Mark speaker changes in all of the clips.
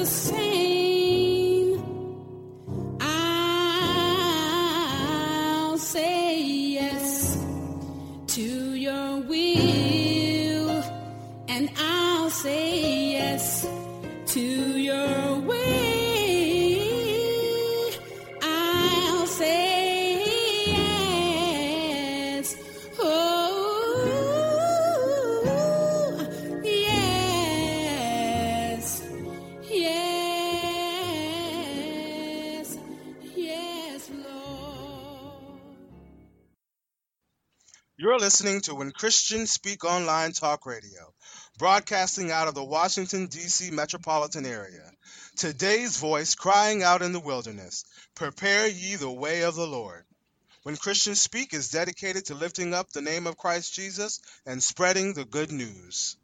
Speaker 1: same. I'll say yes to your will, and I'll say yes to your way. I'll say yes. Oh, yes. Yes. Yes, Lord.
Speaker 2: You're listening to When Christians Speak Online Talk Radio, broadcasting out of the Washington, D.C. metropolitan area. Today's voice crying out in the wilderness, prepare ye the way of the Lord. When Christians Speak is dedicated to lifting up the name of Christ Jesus and spreading the good news.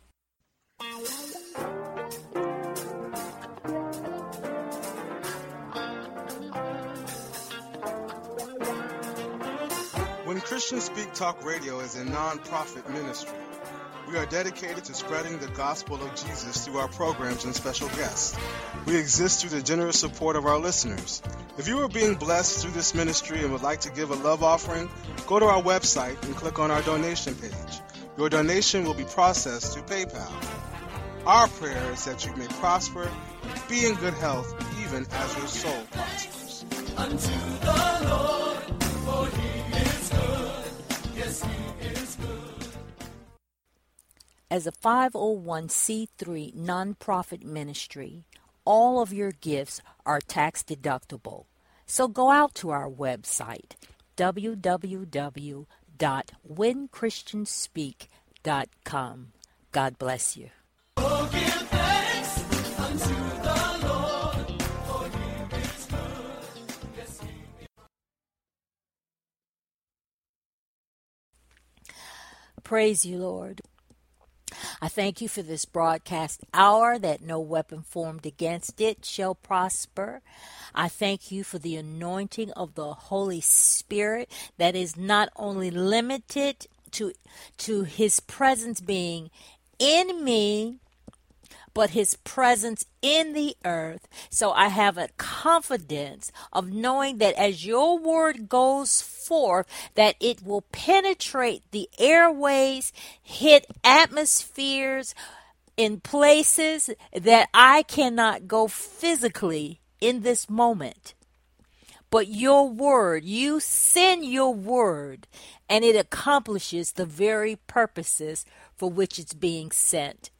Speaker 2: When Christians Speak Talk Radio is a non-profit ministry. We are dedicated to spreading the gospel of Jesus through our programs and special guests. We exist through the generous support of our listeners. If you are being blessed through this ministry and would like to give a love offering, go to our website and click on our donation page. Your donation will be processed through PayPal. Our prayer is that you may prosper, be in good health, even as your soul prospers.
Speaker 3: Unto the Lord, for he is good. Yes, he is good.
Speaker 4: As a 501c3 nonprofit ministry, all of your gifts are tax deductible. So go out to our website, www.whenchristianspeak.com. God bless you.
Speaker 3: Oh, give thanks unto the Lord, for he is good. Yes, he is.
Speaker 4: Praise you, Lord. I thank you for this broadcast hour, that no weapon formed against it shall prosper. I thank you for the anointing of the Holy Spirit that is not only limited to his presence being in me, but his presence in the earth. So I have a confidence of knowing that as your word goes forth, that it will penetrate the airways, hit atmospheres in places that I cannot go physically in this moment. But your word, you send your word, and it accomplishes the very purposes for which it's being sent.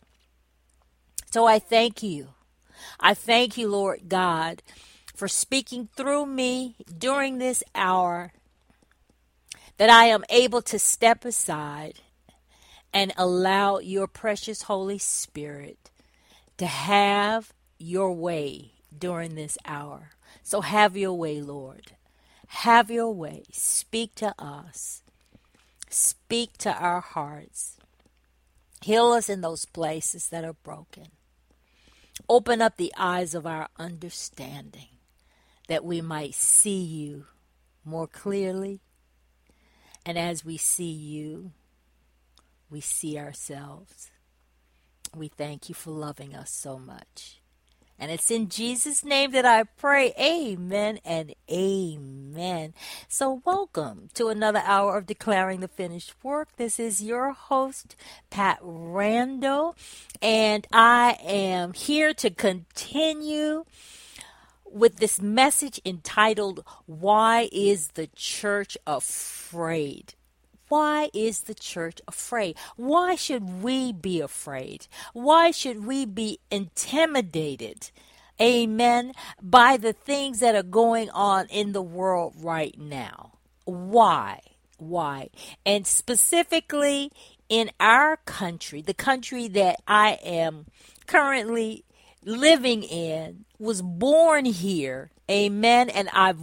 Speaker 4: So I thank you. I thank you, Lord God, for speaking through me during this hour, that I am able to step aside and allow your precious Holy Spirit to have your way during this hour. So have your way, Lord. Have your way. Speak to us. Speak to our hearts. Heal us in those places that are broken. Open up the eyes of our understanding, that we might see you more clearly. And as we see you, we see ourselves. We thank you for loving us so much. And it's in Jesus' name that I pray. Amen and amen. So welcome to another hour of Declaring the Finished Work. This is your host, Pat Randall. And I am here to continue with this message entitled, Why is the Church Afraid? Why is the church afraid? Why should we be afraid? Why should we be intimidated, amen, by the things that are going on in the world right now? Why? And specifically in our country, the country that I am currently living in, was born here, amen, and I've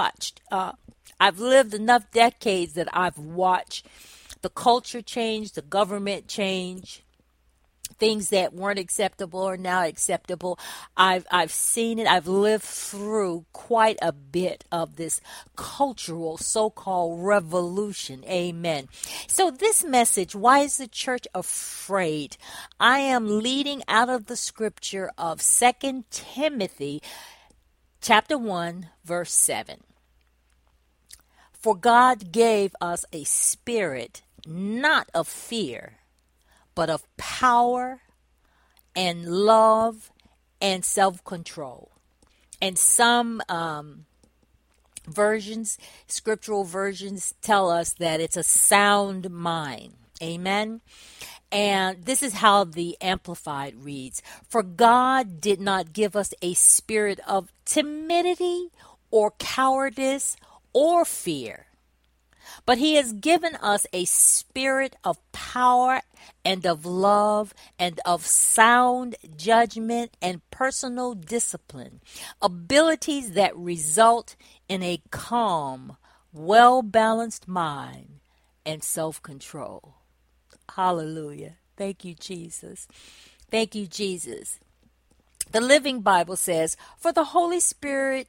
Speaker 4: lived enough decades that I've watched the culture change, the government change, things that weren't acceptable are now acceptable. I've seen it. I've lived through quite a bit of this cultural so-called revolution. Amen. So this message, why is the church afraid? I am leading out of the scripture of 2 Timothy chapter 1 verse 7. For God gave us a spirit not of fear, but of power and love and self-control. And some versions, scriptural versions, tell us that it's a sound mind. Amen. And this is how the Amplified reads. For God did not give us a spirit of timidity or cowardice or fear, but he has given us a spirit of power and of love and of sound judgment and personal discipline, abilities that result in a calm, well-balanced mind and self-control. Hallelujah. Thank you, Jesus. Thank you, Jesus. The Living Bible says, for the Holy Spirit,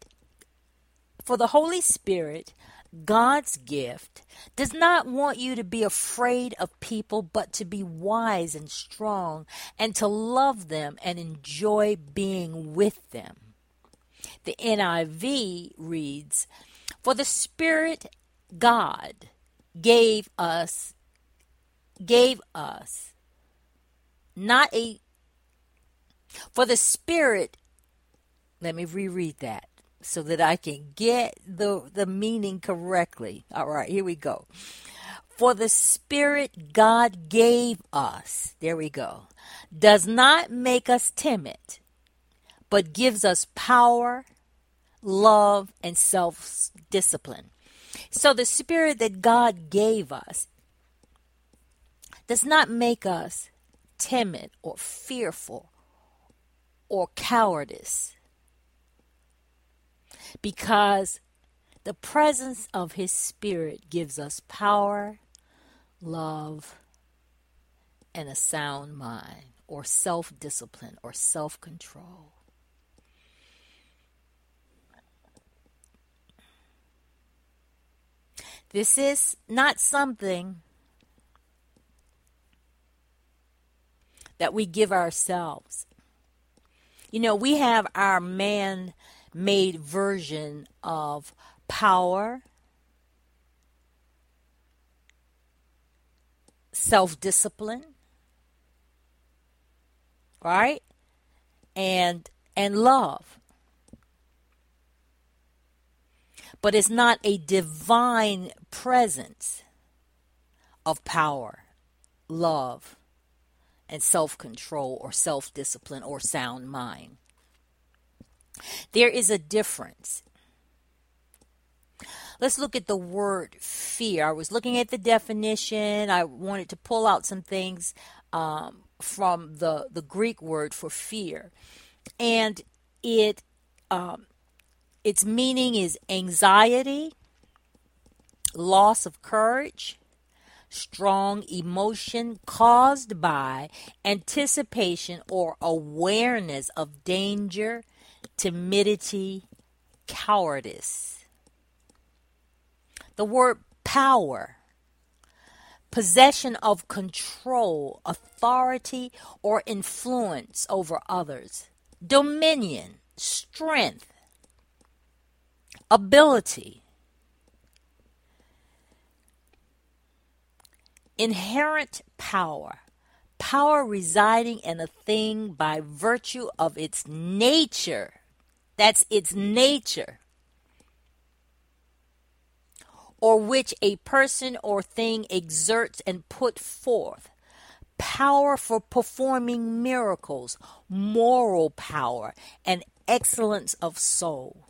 Speaker 4: God's gift, does not want you to be afraid of people, but to be wise and strong and to love them and enjoy being with them. The NIV reads, for the Spirit God gave us not a, for the Spirit, let me reread that so that I can get the meaning correctly. All right, here we go. For the Spirit God gave us, there we go, does not make us timid, but gives us power, love, and self-discipline. So the Spirit that God gave us does not make us timid or fearful or cowardice, because the presence of his Spirit gives us power, love, and a sound mind, or self-discipline, or self-control. This is not something that we give ourselves. You know, we have our man-made version of power, self-discipline, right? And love. But it's not a divine presence of power, love, and self-control or self-discipline or sound mind. There is a difference. Let's look at the word fear. I was looking at the definition. I wanted to pull out some things from the Greek word for fear. And its meaning is anxiety, loss of courage, strong emotion caused by anticipation or awareness of danger, timidity, cowardice. The word power, possession of control, authority, or influence over others. Dominion, strength, ability. Inherent power, power residing in a thing by virtue of its nature. That's its nature. Or which a person or thing exerts and put forth. Power for performing miracles, moral power, and excellence of soul.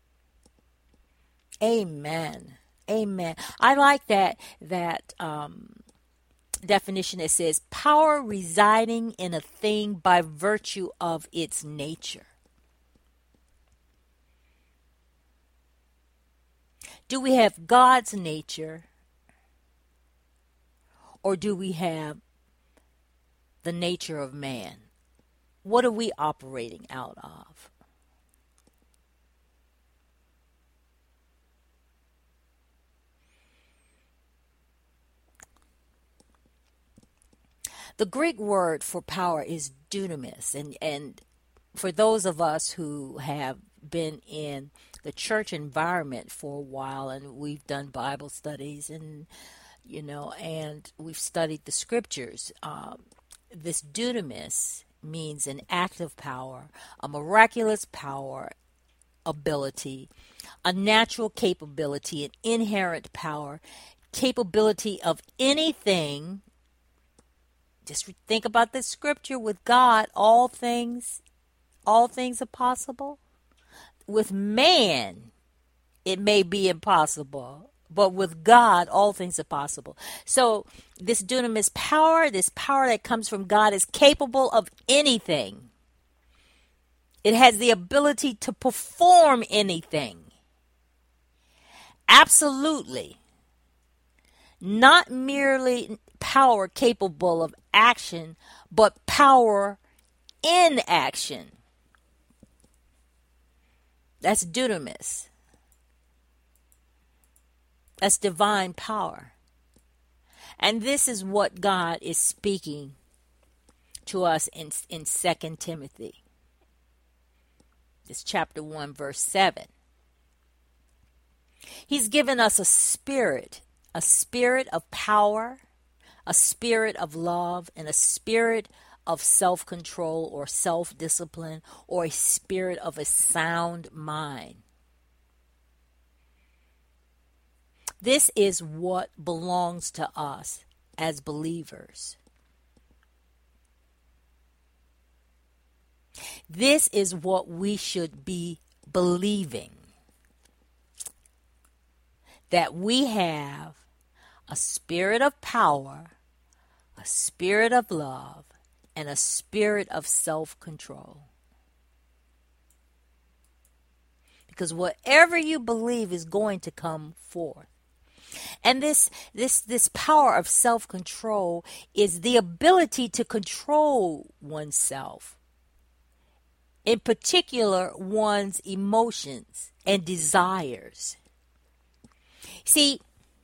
Speaker 4: Amen. Amen. I like that definition that says power residing in a thing by virtue of its nature. Do we have God's nature, or do we have the nature of man? What are we operating out of? The Greek word for power is dunamis, and for those of us who have been in the church environment for a while, and we've done Bible studies, and and we've studied the scriptures, this dunamis means an active power, a miraculous power, ability, a natural capability, an inherent power, capability of anything. Just think about this scripture. With God, all things are possible. With man, it may be impossible, but with God, all things are possible. So this dunamis power, this power that comes from God, is capable of anything. It has the ability to perform anything. Absolutely. Not merely power capable of action, but power in action. That's dunamis. That's divine power. And this is what God is speaking to us in 2 Timothy. It's chapter 1, verse 7. He's given us a spirit of power, a spirit of love, and a spirit of self-control or self-discipline, or a spirit of a sound mind. This is what belongs to us as believers. This is what we should be believing. That we have a spirit of power, a spirit of love, and a spirit of self-control. Because whatever you believe is going to come forth. And this power of self-control is the ability to control oneself. In particular, one's emotions and desires. See,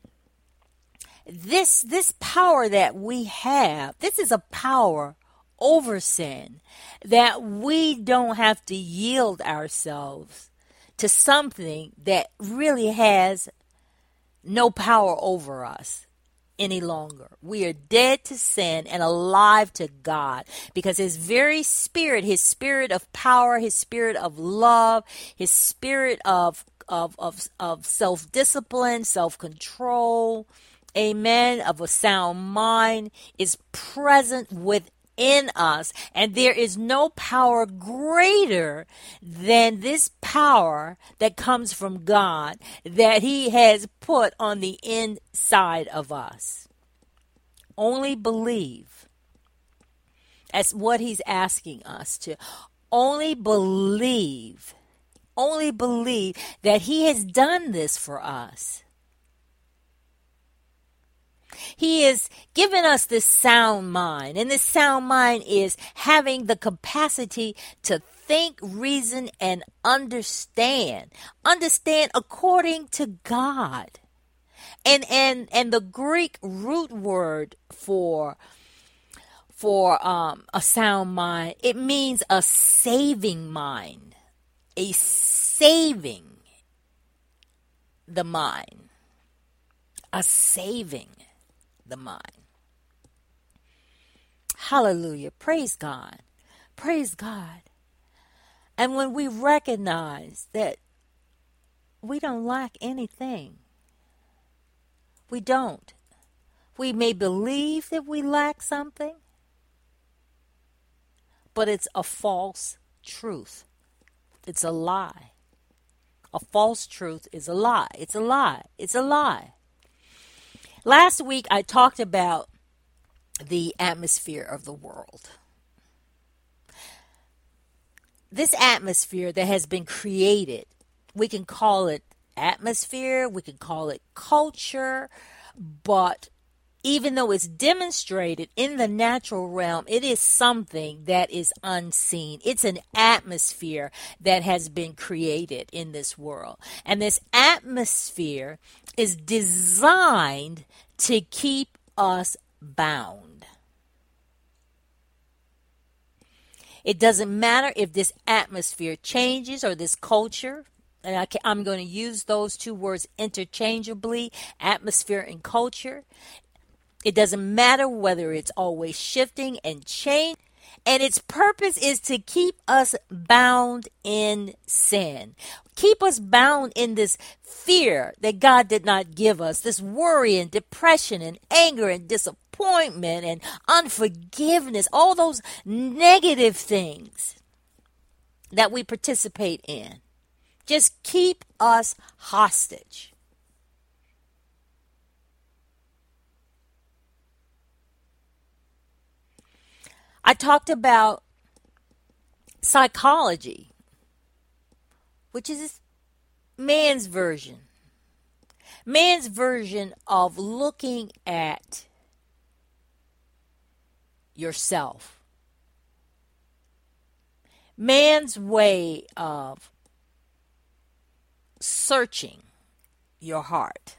Speaker 4: this power that we have, this is a power over sin, that we don't have to yield ourselves to something that really has no power over us any longer. We are dead to sin and alive to God, because his very spirit, his spirit of power, his spirit of love, his spirit of self-discipline, self-control, amen, of a sound mind, is present within us. And there is no power greater than this power that comes from God, that he has put on the inside of us. Only believe. That's what he's asking us to. Only believe. Only believe that he has done this for us. He has given us this sound mind, and this sound mind is having the capacity to think, reason, and understand. Understand according to God. And the Greek root word for a sound mind, it means a saving mind. A saving the mind. A saving the mind. Hallelujah. Praise God. Praise God. And when we recognize that we don't lack anything, we don't. We may believe that we lack something, but it's a false truth. It's a lie. A false truth is a lie. It's a lie. It's a lie. Last week I talked about the atmosphere of the world. This atmosphere that has been created, we can call it atmosphere, we can call it culture, but even though it's demonstrated in the natural realm, it is something that is unseen. It's an atmosphere that has been created in this world. And this atmosphere is designed to keep us bound. It doesn't matter if this atmosphere changes or this culture, and I'm going to use those two words interchangeably, atmosphere and culture. It doesn't matter whether it's always shifting and change. And its purpose is to keep us bound in sin. Keep us bound in this fear that God did not give us, this worry and depression and anger and disappointment and unforgiveness, all those negative things that we participate in. Just keep us hostage. I talked about psychology, which is man's version of looking at yourself. Man's way of searching your heart.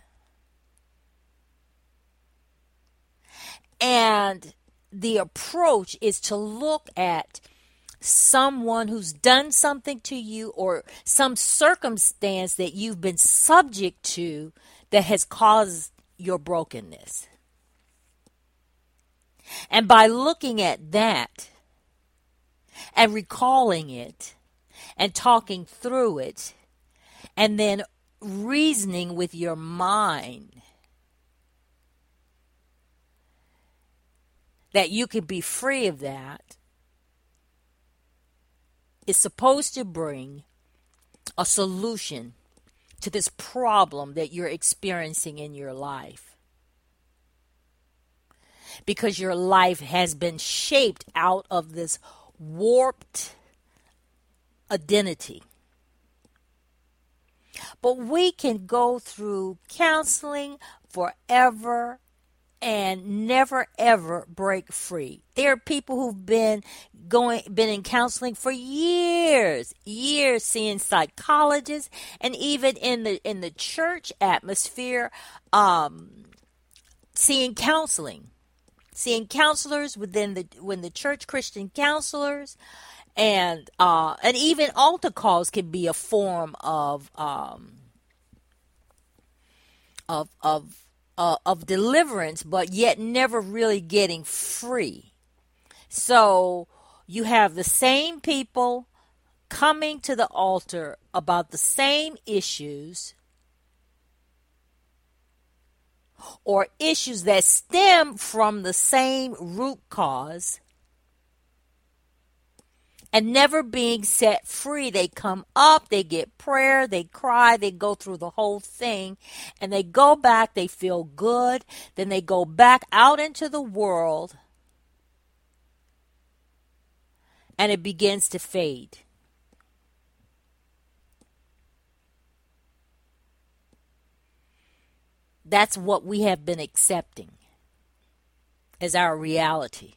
Speaker 4: And the approach is to look at someone who's done something to you or some circumstance that you've been subject to that has caused your brokenness. And by looking at that and recalling it and talking through it and then reasoning with your mind that you can be free of that, is supposed to bring a solution to this problem that you're experiencing in your life. Because your life has been shaped out of this warped identity. But we can go through counseling forever and never ever break free. There are people who've been in counseling for years, seeing psychologists, and even in the church atmosphere, seeing counselors within the church, Christian counselors, and even altar calls can be a form of deliverance, but yet never really getting free. So you have the same people coming to the altar about the same issues or issues that stem from the same root cause and never being set free. They come up, they get prayer, they cry, they go through the whole thing, and they go back, they feel good, then they go back out into the world, and it begins to fade. That's what we have been accepting as our reality.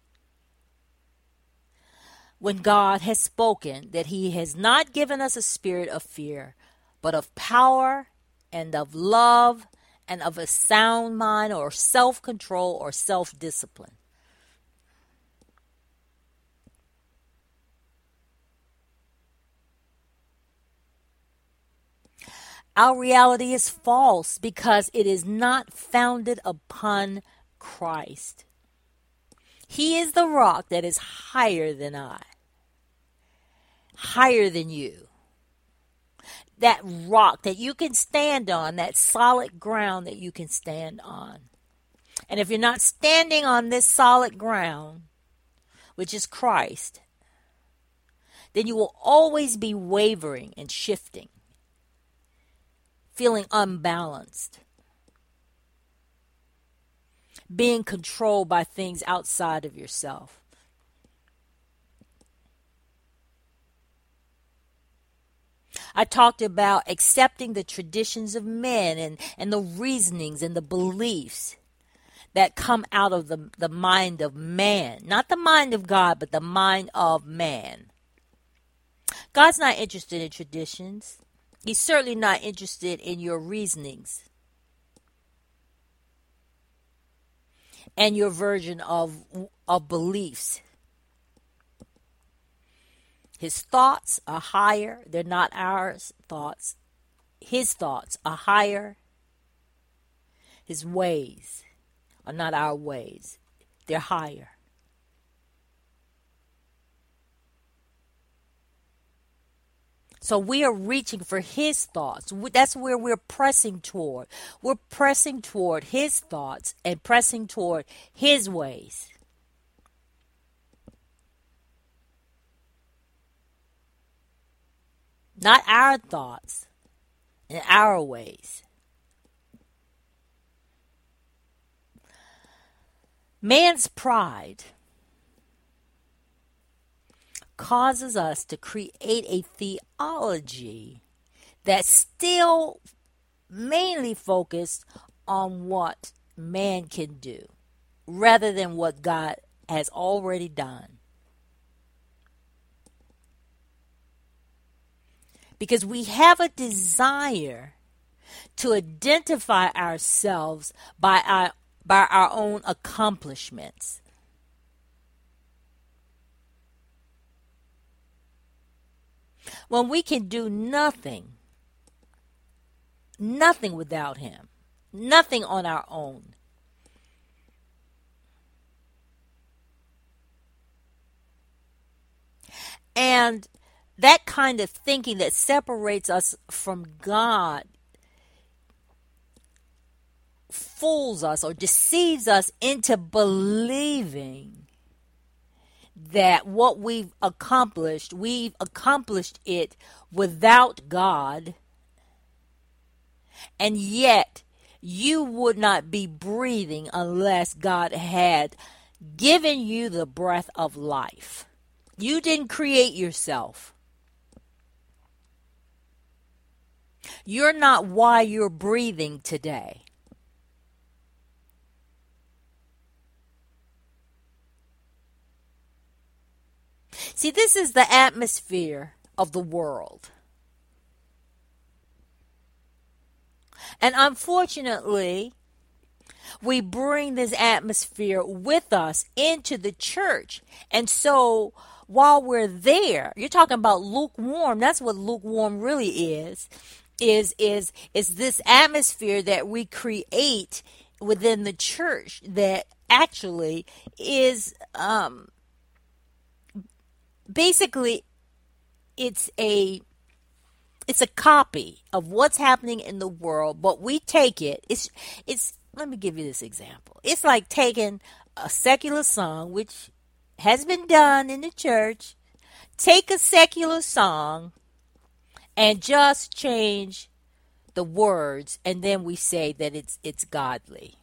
Speaker 4: When God has spoken that He has not given us a spirit of fear, but of power and of love and of a sound mind or self-control or self-discipline. Our reality is false because it is not founded upon Christ. He is the rock that is higher than I, higher than you. That rock that you can stand on, that solid ground that you can stand on. And if you're not standing on this solid ground, which is Christ, then you will always be wavering and shifting, feeling unbalanced, being controlled by things outside of yourself. I talked about accepting the traditions of men and the reasonings and the beliefs that come out of the mind of man. Not the mind of God, but the mind of man. God's not interested in traditions. He's certainly not interested in your reasonings and your version of beliefs. His thoughts are higher. They're not our thoughts. His thoughts are higher. His ways are not our ways. They're higher. So we are reaching for his thoughts. That's where we're pressing toward. We're pressing toward his thoughts and pressing toward his ways. Not our thoughts and our ways. Man's pride causes us to create a theology that's still mainly focused on what man can do rather than what God has already done. Because we have a desire to identify ourselves by our own accomplishments. When we can do nothing without him, nothing on our own. And that kind of thinking that separates us from God fools us or deceives us into believing that what we've accomplished it without God, and yet you would not be breathing unless God had given you the breath of life. You didn't create yourself. You're not why you're breathing today. See, this is the atmosphere of the world. And unfortunately, we bring this atmosphere with us into the church. And so while we're there, you're talking about lukewarm. That's what lukewarm really is this atmosphere that we create within the church that actually is basically it's a copy of what's happening in the world, but we take it. It's let me give you this example. It's like taking a secular song, which has been done in the church, take a secular song and just change the words, and then we say that it's godly.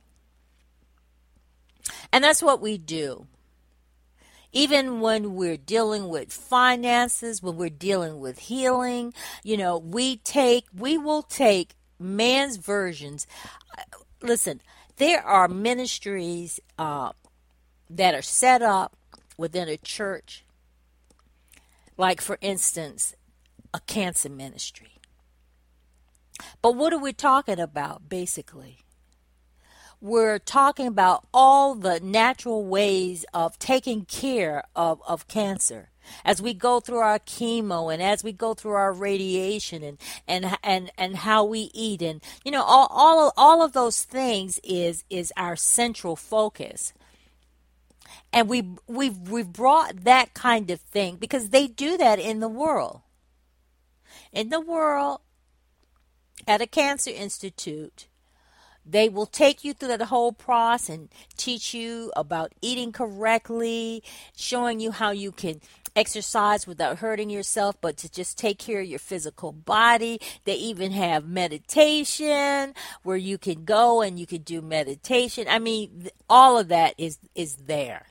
Speaker 4: And that's what we do. Even when we're dealing with finances, when we're dealing with healing, we will take man's versions. Listen, there are ministries that are set up within a church, like, for instance, a cancer ministry. But what are we talking about, basically? We're talking about all the natural ways of taking care of cancer. As we go through our chemo and as we go through our radiation and how we eat, and all of those things is our central focus. And we've brought that kind of thing because they do that in the world. In the world, at a cancer institute, they will take you through that whole process and teach you about eating correctly, showing you how you can exercise without hurting yourself, but to just take care of your physical body. They even have meditation where you can go and you can do meditation. I mean, all of that is there.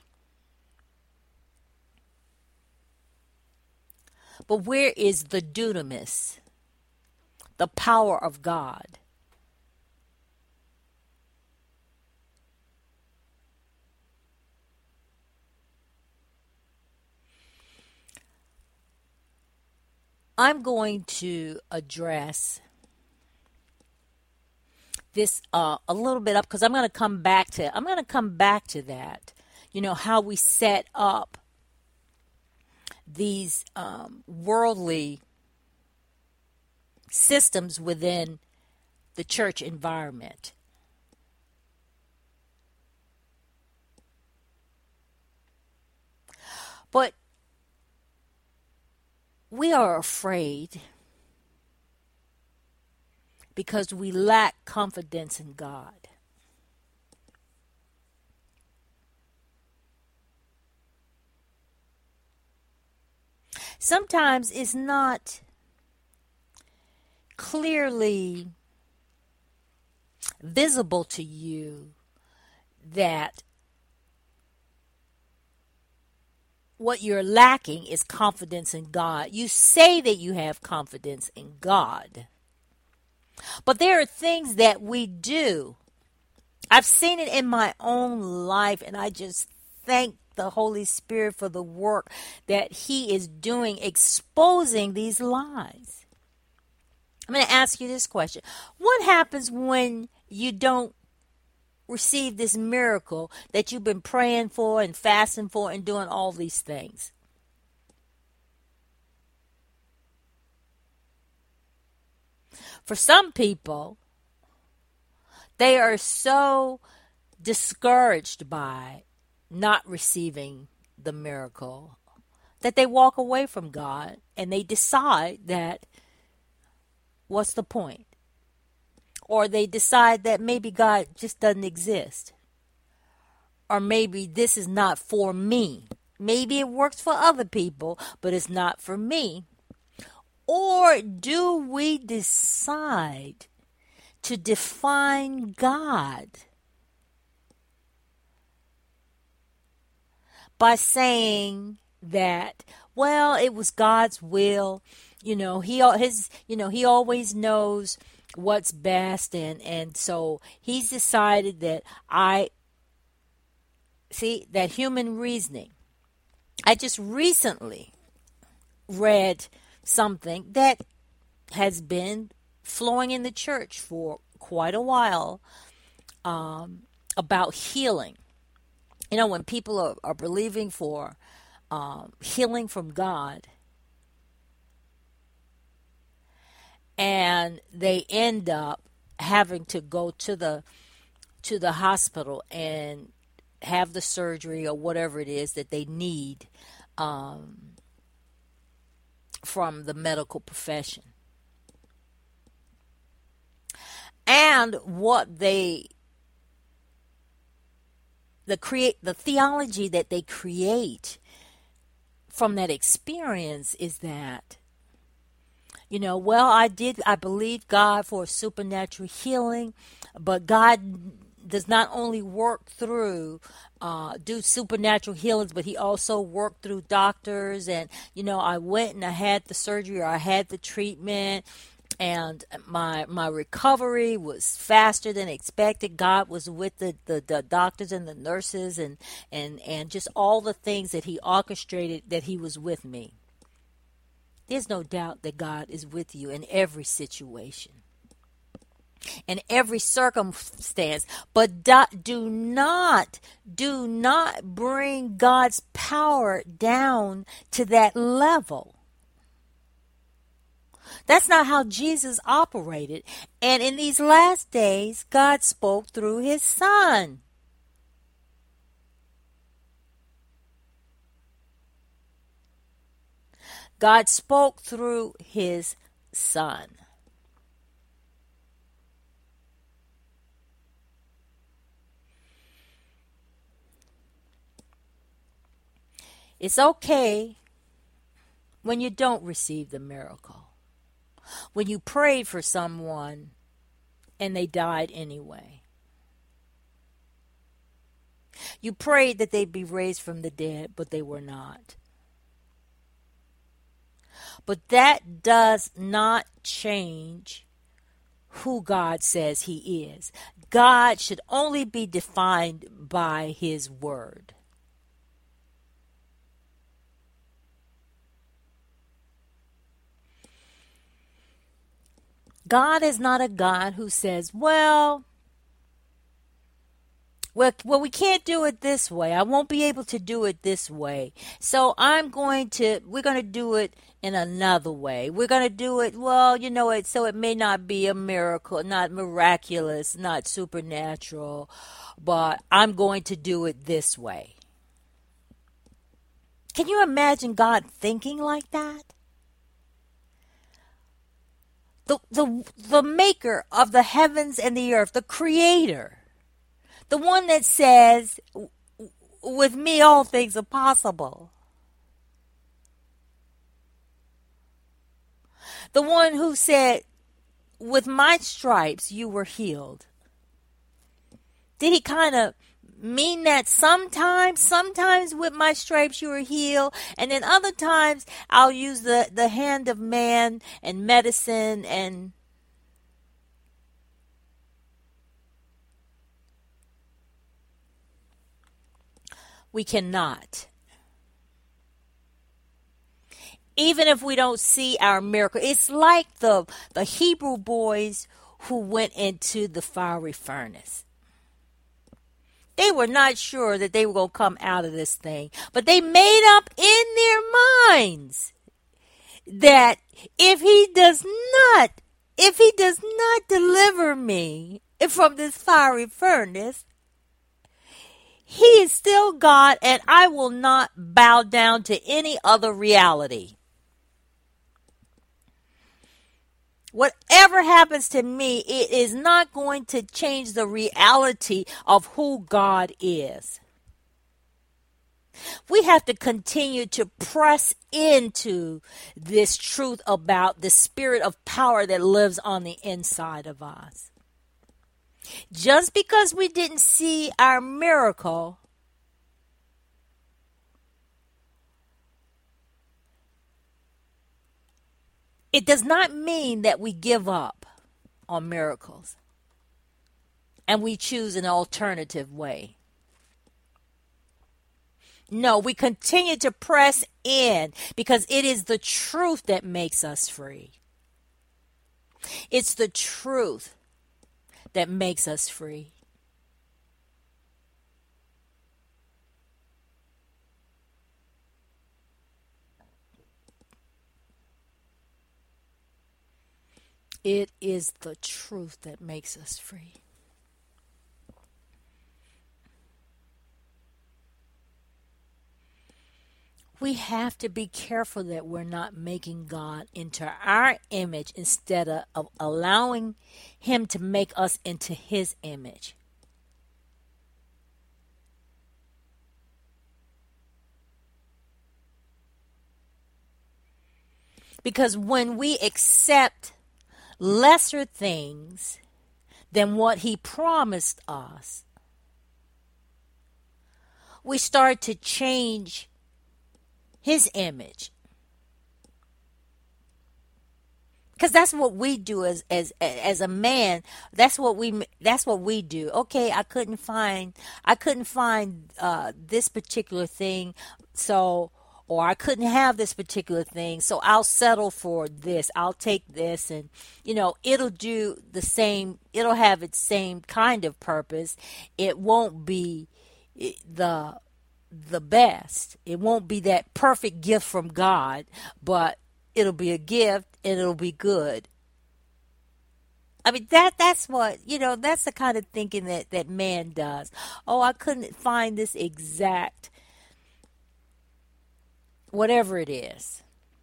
Speaker 4: But where is the dunamis, the power of God? I'm going to address this a little bit up because I'm going to come back to that. You know, how we set up these worldly systems within the church environment. But we are afraid because we lack confidence in God. Sometimes it's not clearly visible to you that what you're lacking is confidence in God. You say that you have confidence in God, but there are things that we do. I've seen it in my own life, and I just thank the Holy Spirit for the work that He is doing, exposing these lies. I'm going to ask you this question. What happens when you don't receive this miracle that you've been praying for and fasting for and doing all these things? For some people, they are so discouraged by not receiving the miracle that they walk away from God and they decide that what's the point? Or they decide that maybe God just doesn't exist. Or maybe this is not for me. Maybe it works for other people, but it's not for me. Or do we decide to define God by saying that, well, it was God's will. He always knows what's best, and so He's decided that that human reasoning. I just recently read something that has been flowing in the church for quite a while about healing. When people are believing for healing from God, and they end up having to go to the hospital and have the surgery or whatever it is that they need from the medical profession. And what the theology that they create from that experience is that, I believe God for supernatural healing, but God does not only work through, do supernatural healings, but He also worked through doctors. And, I went and I had the surgery or I had the treatment, and my recovery was faster than expected. God was with the doctors and the nurses and just all the things that He orchestrated, that He was with me. There's no doubt that God is with you in every situation, in every circumstance. But do not bring God's power down to that level. That's not how Jesus operated. And in these last days, God spoke through His Son. God spoke through His Son. It's okay when you don't receive the miracle. When you prayed for someone and they died anyway. You prayed that they'd be raised from the dead, but they were not. But that does not change who God says He is. God should only be defined by His word. God is not a God who says, well, we can't do it this way. I won't be able to do it this way. So we're going to do it in another way. We're going to do it, so it may not be a miracle, not miraculous, not supernatural, but I'm going to do it this way. Can you imagine God thinking like that? The maker of the heavens and the earth, the creator, the one that says, with me all things are possible. The one who said, with my stripes you were healed. Did he kind of mean that sometimes? Sometimes with my stripes you were healed, and then other times I'll use the hand of man and medicine and we cannot. Even if we don't see our miracle, it's like the Hebrew boys who went into the fiery furnace. They were not sure that they were going to come out of this thing, but they made up in their minds that if he does not deliver me from this fiery furnace, he is still God, and I will not bow down to any other reality. Whatever happens to me, it is not going to change the reality of who God is. We have to continue to press into this truth about the spirit of power that lives on the inside of us. Just because we didn't see our miracle, it does not mean that we give up on miracles and we choose an alternative way. No, we continue to press in because it is the truth that makes us free. It's the truth that makes us free. It is the truth that makes us free. We have to be careful that we're not making God into our image instead of allowing him to make us into his image. Because when we accept lesser things than what he promised us, we start to change his image. Because that's what we do as a man. That's what we do. Okay, I couldn't find this particular thing, or I couldn't have this particular thing, so I'll settle for this. I'll take this, and it'll do the same. It'll have its same kind of purpose. It won't be the best. It won't be that perfect gift from God, but it'll be a gift and it'll be good. I mean, that's what, that's the kind of thinking that man does. Oh, I couldn't find this exact whatever it is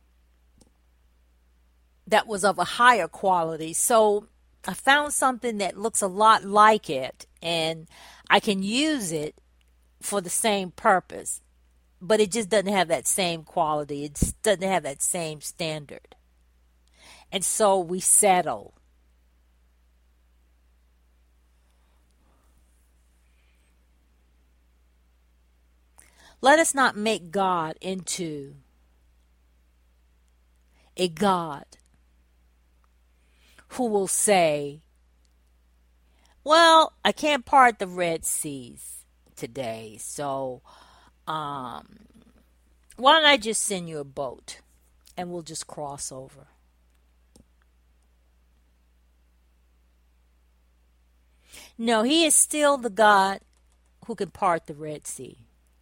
Speaker 4: that was of a higher quality. So I found something that looks a lot like it, and I can use it for the same purpose, but it just doesn't have that same quality. It just doesn't have that same standard. And so we settle. Let us not make God into a God who will say, well, I can't part the Red Seas today, so why don't I just send you a boat and we'll just cross over? No, he is still the God who can part the Red Sea.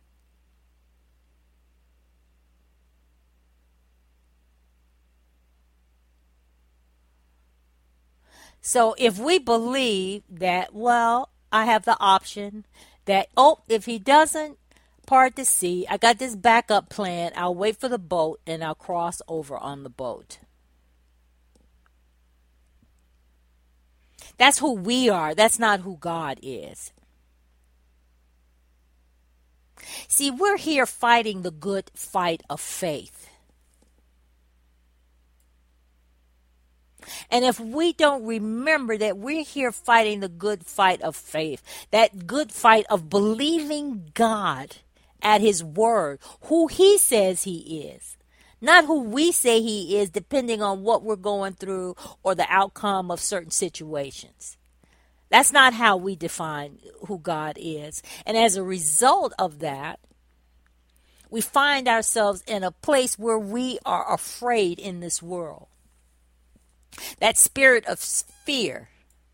Speaker 4: So if we believe that, well, I have the option that, oh, if he doesn't part the sea, I got this backup plan. I'll wait for the boat and I'll cross over on the boat. That's who we are. That's not who God is. See, we're here fighting the good fight of faith. And if we don't remember that we're here fighting the good fight of faith, that good fight of believing God at his word, who he says he is, not who we say he is, depending on what we're going through or the outcome of certain situations. That's not how we define who God is. And as a result of that, we find ourselves in a place where we are afraid in this world. That spirit of fear.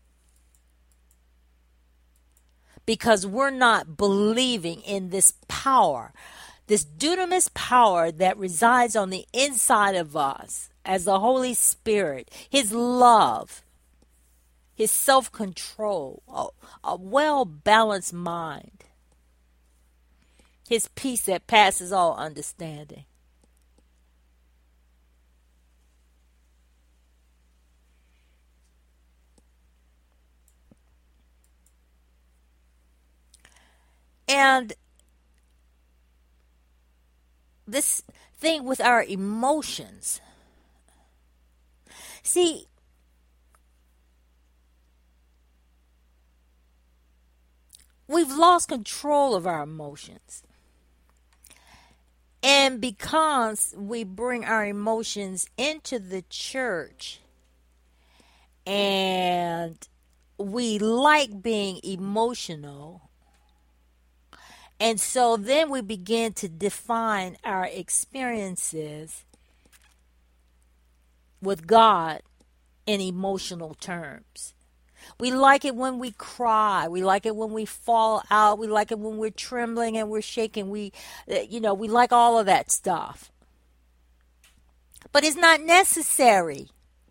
Speaker 4: Because we're not believing in this power, this dunamis power that resides on the inside of us as the Holy Spirit, his love, his self-control, a well-balanced mind, his peace that passes all understanding. And this thing with our emotions. See, we've lost control of our emotions. And because we bring our emotions into the church and we like being emotional, and so then we begin to define our experiences with God in emotional terms. We like it when we cry. We like it when we fall out. We like it when we're trembling and we're shaking. We like all of that stuff. But it's not necessary.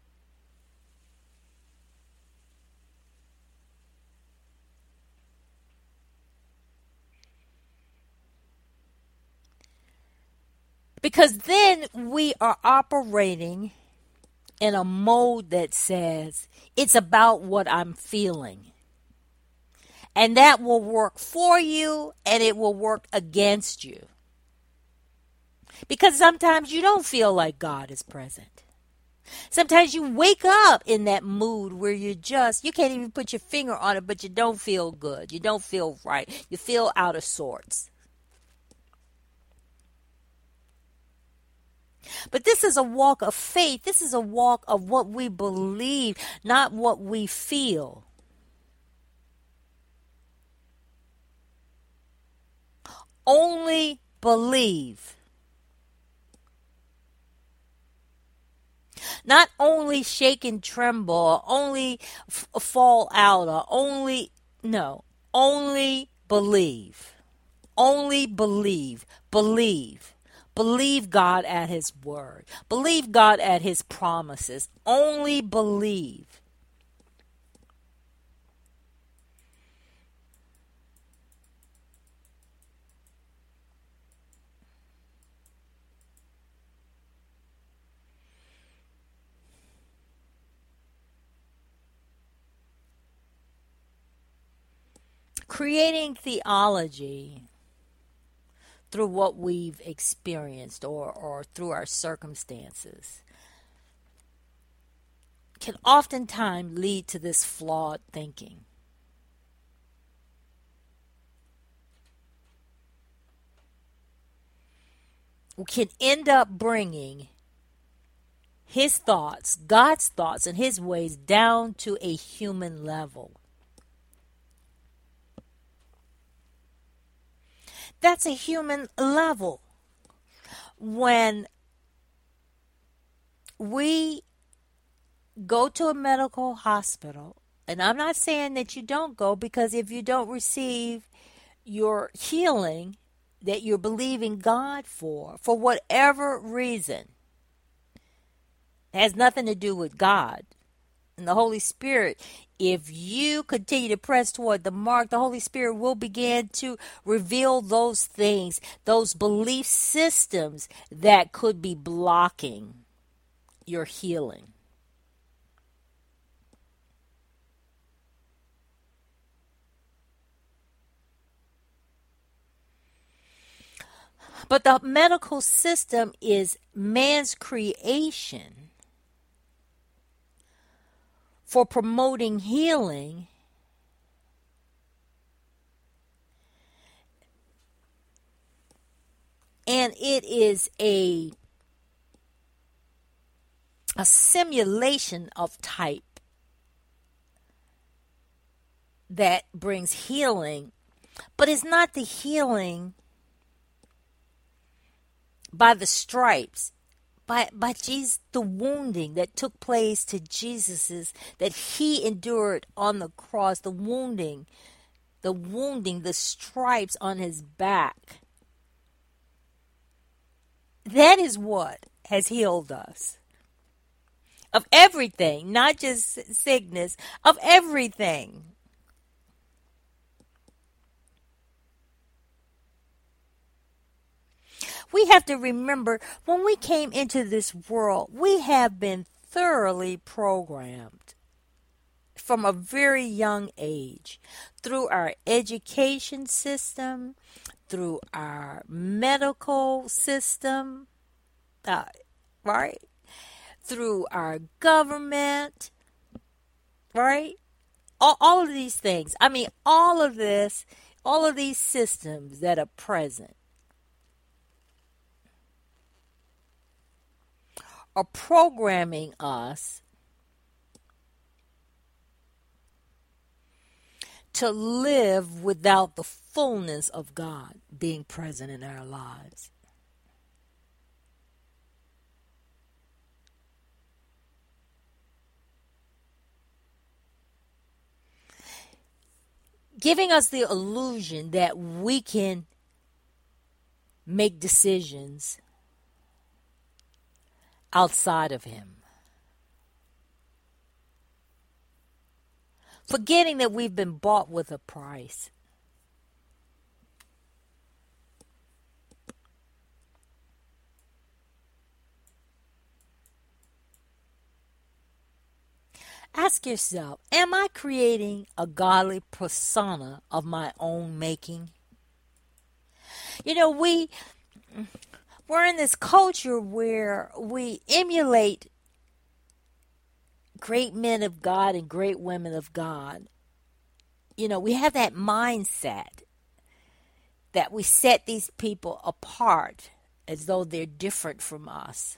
Speaker 4: Because then we are operating in a mode that says it's about what I'm feeling. And that will work for you and it will work against you. Because sometimes you don't feel like God is present. Sometimes you wake up in that mood where you can't even put your finger on it, but you don't feel good. You don't feel right. You feel out of sorts. But this is a walk of faith. This is a walk of what we believe, not what we feel. Only believe. Not only shake and tremble, or only fall out, or only believe. Only believe. Believe. Believe God at his word. Believe God at his promises. Only believe. Creating theology through what we've experienced or through our circumstances can oftentimes lead to this flawed thinking. We can end up bringing his thoughts, God's thoughts and his ways down to a human level. That's a human level. When we go to a medical hospital And I'm not saying that you don't go, because if you don't receive your healing that you're believing God for whatever reason, it has nothing to do with God and the Holy Spirit. If you continue to press toward the mark, the Holy Spirit will begin to reveal those things, those belief systems that could be blocking your healing. But the medical system is man's creation for promoting healing and it is a simulation of type that brings healing, but it's not the healing by the stripes, by Jesus, the wounding that took place to Jesus's, that he endured on the cross, the wounding, the stripes on his back. That is what has healed us. Of everything, not just sickness, of everything. We have to remember, when we came into this world, we have been thoroughly programmed from a very young age through our education system, through our medical system, right? Through our government, right? All of these things. I mean, all of this, all of these systems that are present are programming us to live without the fullness of God being present in our lives. Giving us the illusion that we can make decisions outside of him. Forgetting that we've been bought with a price. Ask yourself, am I creating a godly persona of my own making? You know, we're in this culture where we emulate great men of God and great women of God. You know, we have that mindset that we set these people apart as though they're different from us.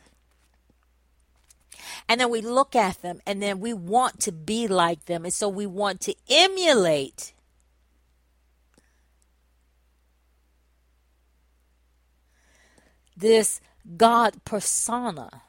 Speaker 4: And then we look at them and then we want to be like them. And so we want to emulate this God persona.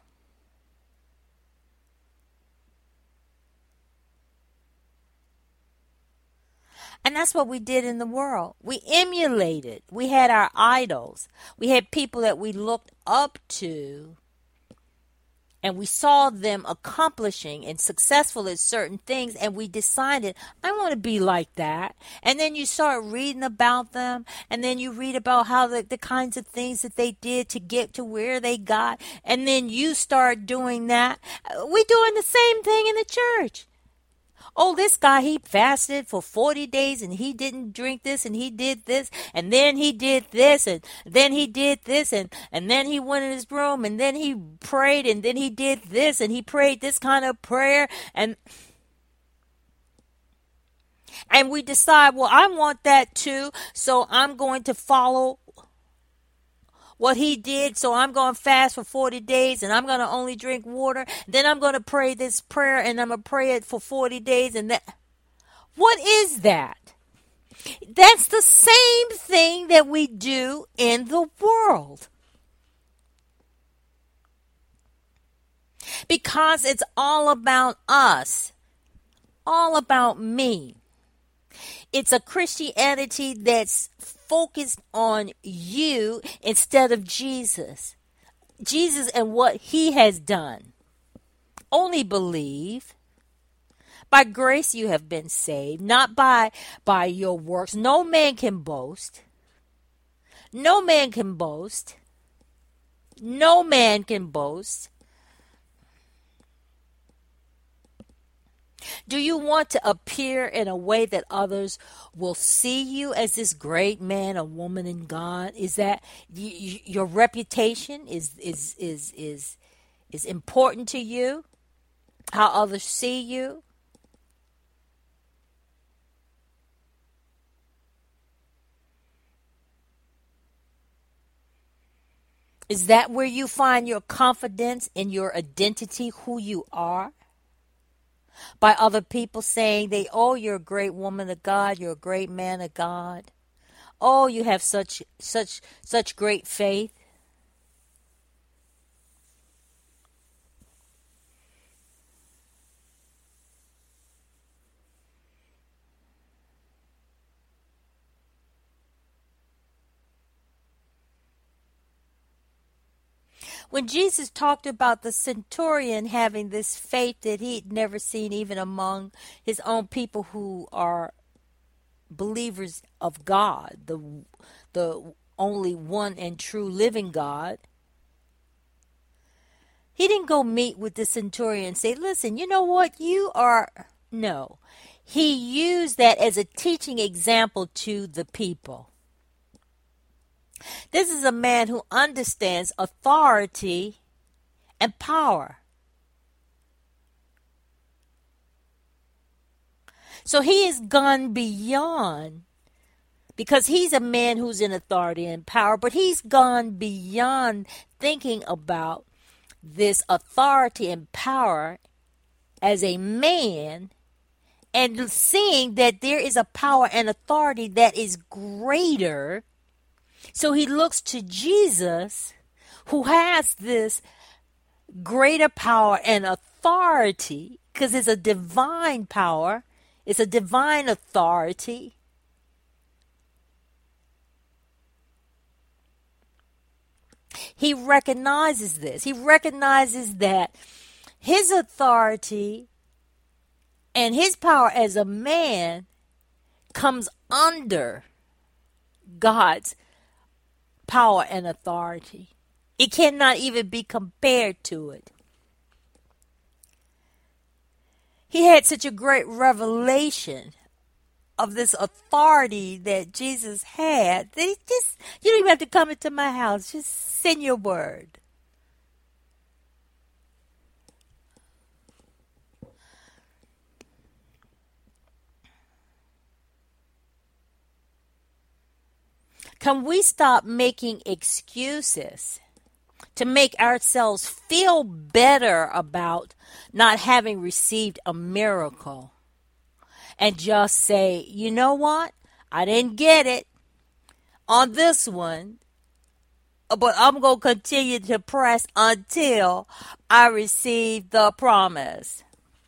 Speaker 4: And that's what we did in the world. We emulated. We had our idols. We had people that we looked up to. And we saw them accomplishing and successful at certain things. And we decided, I want to be like that. And then you start reading about them. And then you read about how the kinds of things that they did to get to where they got. And then you start doing that. We're doing the same thing in the church. Oh, this guy, he fasted for 40 days and he didn't drink this and he did this and then he did this and then he did this and then he went in his room and then he prayed and then he did this and he prayed this kind of prayer and we decide, well, I want that too, so I'm going to follow what he did, so I'm going to fast for 40 days and I'm going to only drink water. Then I'm going to pray this prayer and I'm going to pray it for 40 days. And that, what is that? That's the same thing that we do in the world. Because it's all about us. all about me. It's a Christianity that's focused on you instead of Jesus. Jesus and what he has done. Only believe. By grace you have been saved, not by your works. No man can boast. No man can boast. No man can boast. Do you want to appear in a way that others will see you as this great man or woman in God? Is that your reputation is important to you? How others see you? Is that where you find your confidence in your identity, who you are? By other people saying oh, you're a great woman of God, you're a great man of God. Oh, you have such great faith. When Jesus talked about the centurion having this faith that he'd never seen even among his own people who are believers of God, the only one and true living God, he didn't go meet with the centurion and say, listen, you know what, you are... No. He used that as a teaching example to the people. This is a man who understands authority and power. So he has gone beyond, because he's a man who's in authority and power, but he's gone beyond thinking about this authority and power as a man and seeing that there is a power and authority that is greater. So he looks to Jesus, who has this greater power and authority, because it's a divine power, it's a divine authority. He recognizes this. He recognizes that his authority and his power as a man comes under God's power and authority. It cannot even be compared to it. He had such a great revelation of this authority that Jesus had that he just, you don't even have to come into my house. Just send your word. Can we stop making excuses to make ourselves feel better about not having received a miracle and just say, you know what? I didn't get it on this one, but I'm going to continue to press until I receive the promise.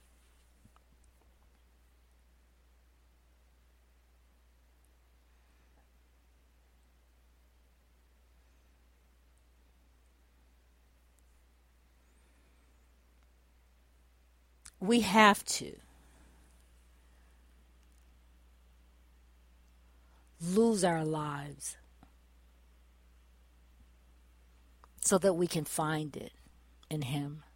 Speaker 4: We have to lose our lives so that we can find it in Him.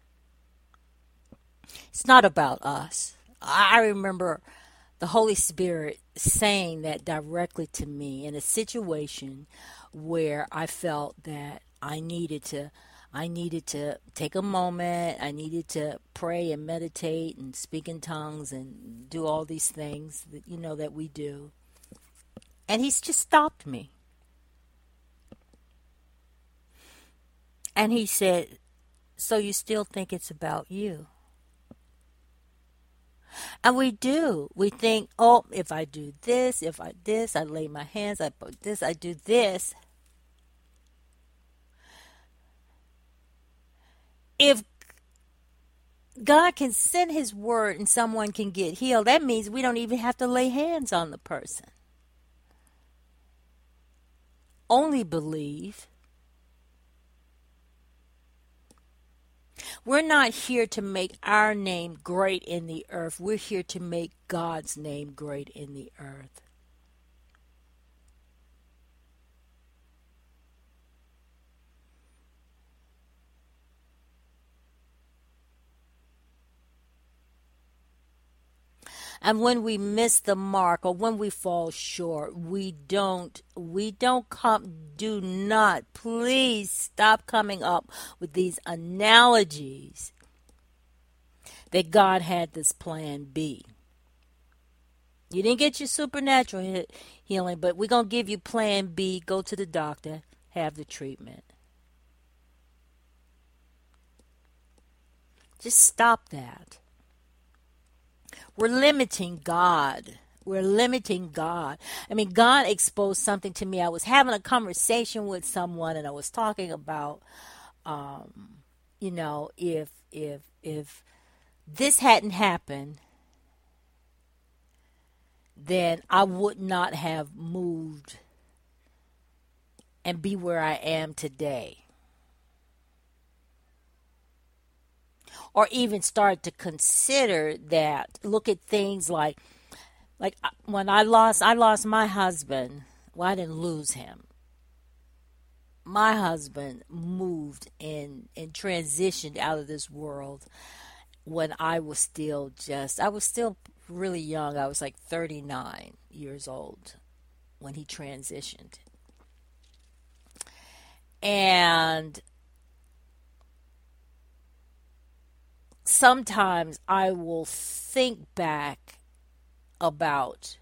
Speaker 4: It's not about us. I remember the Holy Spirit saying that directly to me in a situation where I felt that I needed to take a moment. I needed to pray and meditate and speak in tongues and do all these things that that we do. And He's just stopped me. And He said, so you still think it's about you? And we do. We think, oh, if I do this, I lay my hands, I put this, I do this. If God can send his word and someone can get healed. That means we don't even have to lay hands on the person. Only believe. We're not here to make our name great in the earth. We're here to make God's name great in the earth. And when we miss the mark or when we fall short, do not, please stop coming up with these analogies that God had this plan B. You didn't get your supernatural healing, but we're going to give you plan B. Go to the doctor, have the treatment. Just stop that. We're limiting God. We're limiting God. I mean, God exposed something to me. I was having a conversation with someone, and I was talking about, if this hadn't happened, then I would not have moved and be where I am today. Or even start to consider that, look at things like when I lost my husband. Well, I didn't lose him. My husband moved and transitioned out of this world when I was still really young. I was like 39 years old when he transitioned. And sometimes I will think back about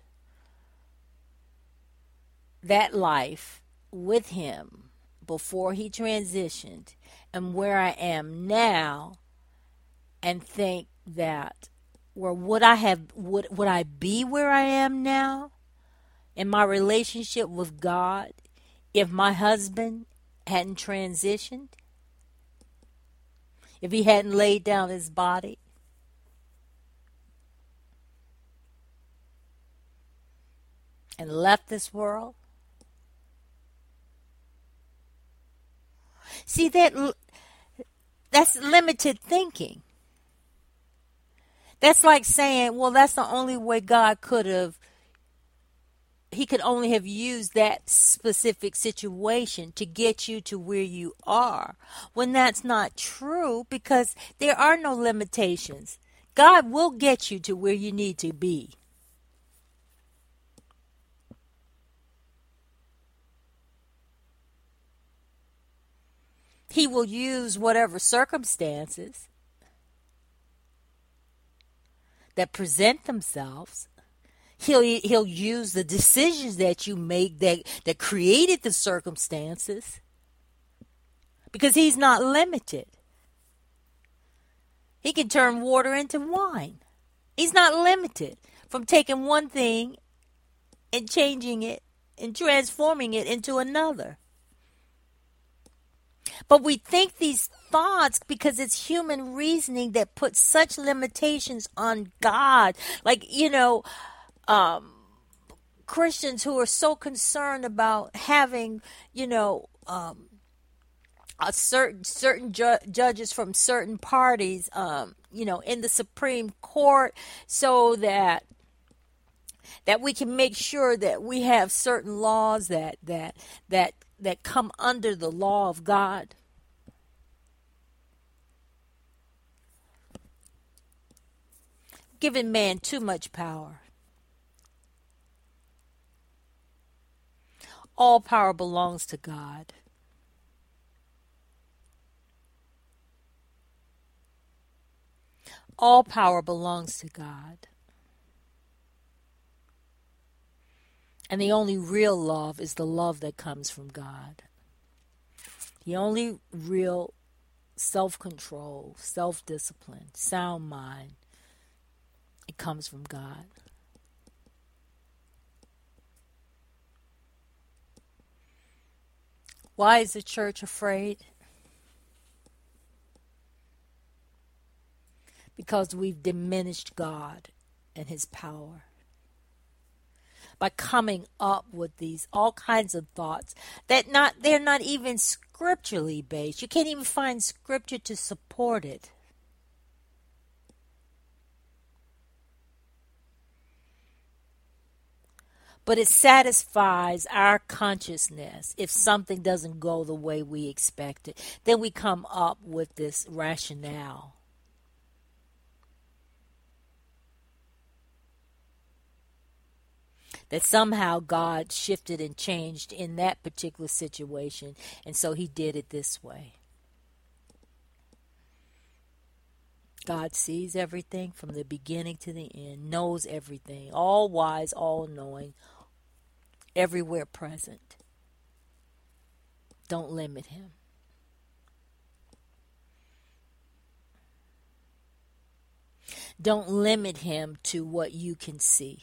Speaker 4: that life with him before he transitioned and where I am now and think that, well, would I be where I am now in my relationship with God if my husband hadn't transitioned? If he hadn't laid down his body? And left this world? See, that's limited thinking. That's like saying, well, that's the only way God he could only have used that specific situation to get you to where you are. When that's not true, because there are no limitations. God will get you to where you need to be. He will use whatever circumstances that present themselves. He'll use the decisions that you make that created the circumstances, because he's not limited. He can turn water into wine. He's not limited from taking one thing and changing it and transforming it into another. But we think these thoughts because it's human reasoning that puts such limitations on God. Like, Christians who are so concerned about having, a certain judges from certain parties, in the Supreme Court, so that we can make sure that we have certain laws that come under the law of God. Giving man too much power. All power belongs to God. All power belongs to God. And the only real love is the love that comes from God. The only real self-control, self-discipline, sound mind, it comes from God. Why is the church afraid? because we've diminished God and his power. By coming up with these all kinds of thoughts that they're not even scripturally based. You can't even find scripture to support it. But it satisfies our consciousness if something doesn't go the way we expect it. Then we come up with this rationale. That somehow God shifted and changed in that particular situation, and so he did it this way. God sees everything from the beginning to the end, knows everything, all wise, all knowing, everywhere present. Don't limit him. Don't limit him to what you can see.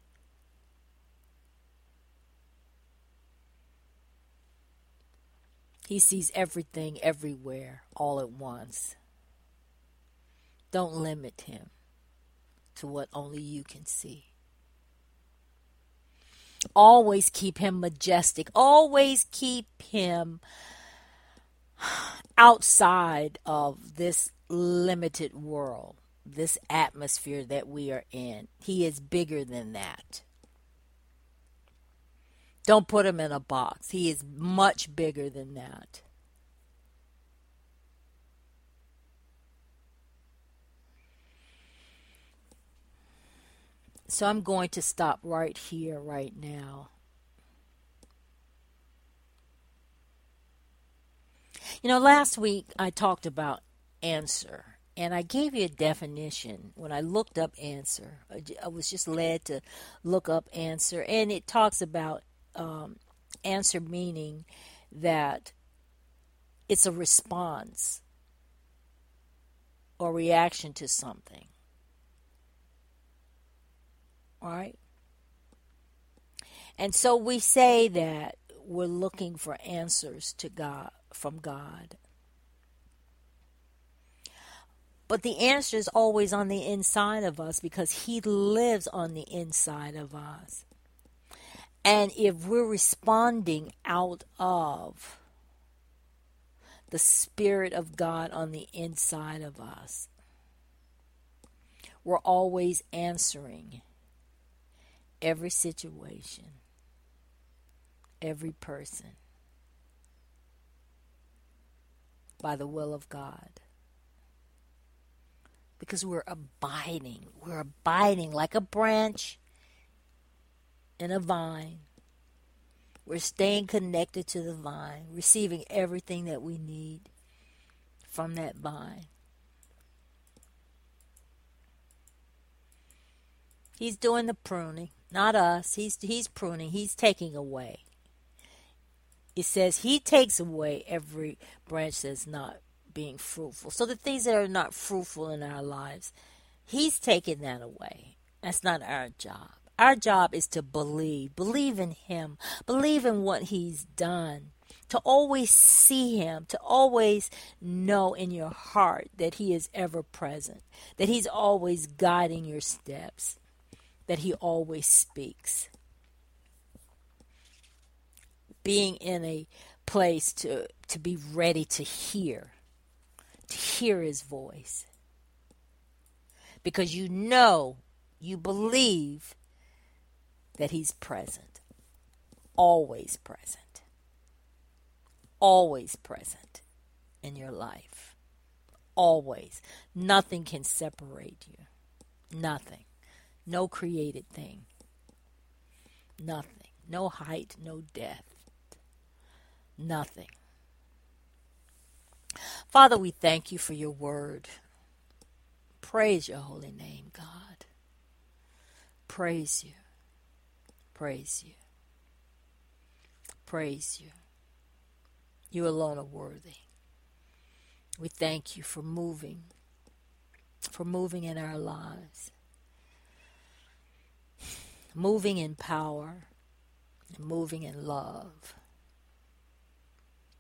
Speaker 4: He sees everything everywhere all at once. Don't limit him to what only you can see. Always keep him majestic. Always keep him outside of this limited world, this atmosphere that we are in. He is bigger than that. Don't put him in a box. He is much bigger than that. So I'm going to stop right here, right now. You know, last week I talked about answer. And I gave you a definition when I looked up answer. I was just led to look up answer. And it talks about answer meaning that it's a response or reaction to something. All right? And so we say that we're looking for answers to God, from God. But the answer is always on the inside of us because he lives on the inside of us. And if we're responding out of the Spirit of God on the inside of us, we're always answering every situation, every person by the will of God. Because we're abiding. We're abiding like a branch in a vine. We're staying connected to the vine, receiving everything that we need from that vine. He's doing the pruning, not us. He's pruning. He's taking away. It says he takes away every branch that's not being fruitful. So the things that are not fruitful in our lives, he's taking that away. That's not our job. Our job is to believe. Believe in him. Believe in what he's done. To always see him. To always know in your heart that he is ever present. That he's always guiding your steps. That he always speaks. Being in a place to be ready to hear his voice. Because you know, you believe that he's present. Always present. Always present in your life. Always. Nothing can separate you. Nothing. No created thing. Nothing. No height, no depth. Nothing. Father, we thank you for your word. Praise your holy name, God. Praise you. Praise you. Praise you. You alone are worthy. We thank you for moving in our lives. Moving in power, moving in love.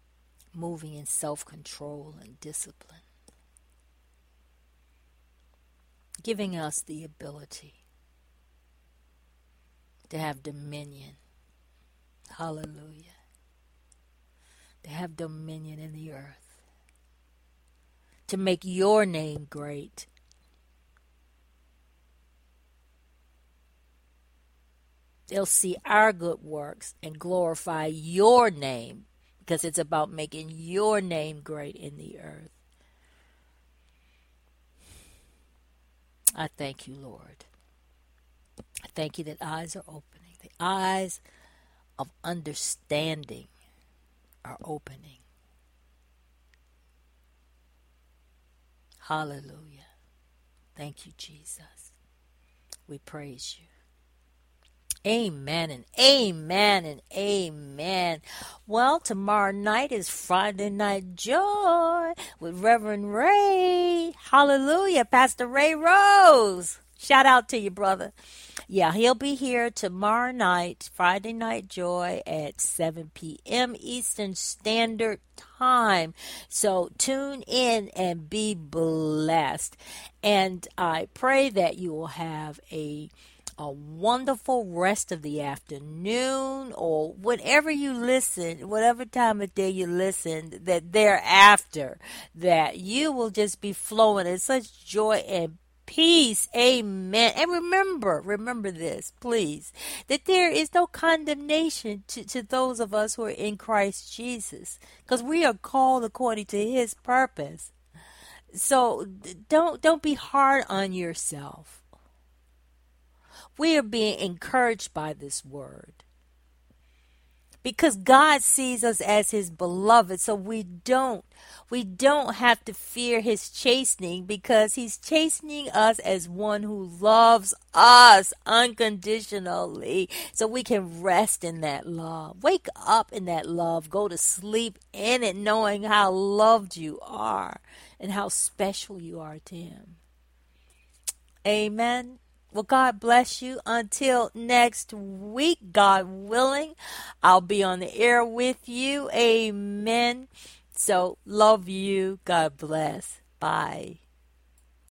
Speaker 4: Moving in self-control and discipline. giving us the ability to have dominion. Hallelujah. To have dominion in the earth. To make your name great. They'll see our good works and glorify your name, because it's about making your name great in the earth. I thank you, Lord. I thank you that eyes are opening. The eyes of understanding are opening. Hallelujah. Thank you, Jesus. We praise you. Amen and amen and amen. Well, tomorrow night is Friday Night Joy with Reverend Ray. Hallelujah. Pastor Ray Rose. Shout out to you, brother. Yeah, he'll be here tomorrow night, Friday Night Joy at 7 p.m. Eastern Standard Time. So tune in and be blessed. And I pray that you will have a wonderful rest of the afternoon, or whenever you listen, whatever time of day you listen, that thereafter, that you will just be flowing in such joy and peace. Amen. And remember this, please, that there is no condemnation to those of us who are in Christ Jesus, because we are called according to his purpose. So don't be hard on yourself. We are being encouraged by this word, because God sees us as his beloved. So we don't have to fear his chastening, because he's chastening us as one who loves us unconditionally. So we can rest in that love. Wake up in that love. Go to sleep in it, knowing how loved you are and how special you are to him. Amen. Well, God bless you. Until next week, God willing, I'll be on the air with you. Amen. So, love you. God bless. Bye.